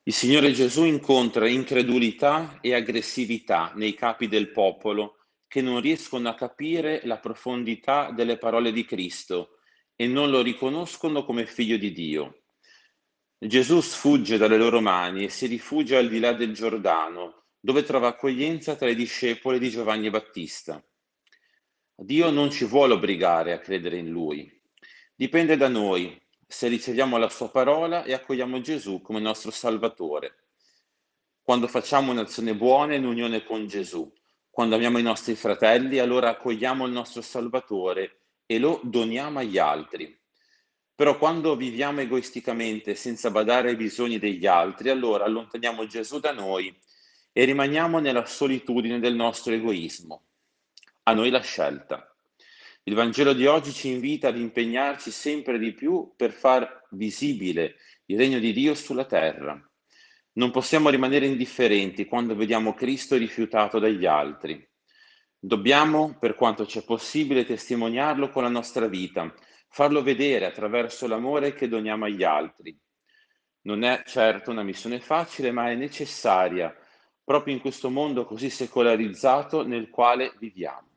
Il Signore Gesù incontra incredulità e aggressività nei capi del popolo che non riescono a capire la profondità delle parole di Cristo e non lo riconoscono come figlio di Dio. Gesù sfugge dalle loro mani e si rifugia al di là del Giordano, dove trova accoglienza tra i discepoli di Giovanni Battista. Dio non ci vuole obbligare a credere in Lui. Dipende da noi se riceviamo la Sua parola e accogliamo Gesù come nostro Salvatore. Quando facciamo un'azione buona in unione con Gesù, quando amiamo i nostri fratelli, allora accogliamo il nostro Salvatore e lo doniamo agli altri. Però quando viviamo egoisticamente senza badare ai bisogni degli altri, allora allontaniamo Gesù da noi e rimaniamo nella solitudine del nostro egoismo. A noi la scelta. Il Vangelo di oggi ci invita ad impegnarci sempre di più per far visibile il regno di Dio sulla terra. Non possiamo rimanere indifferenti quando vediamo Cristo rifiutato dagli altri. Dobbiamo, per quanto c'è possibile, testimoniarlo con la nostra vita, farlo vedere attraverso l'amore che doniamo agli altri. Non è certo una missione facile, ma è necessaria, proprio in questo mondo così secolarizzato nel quale viviamo.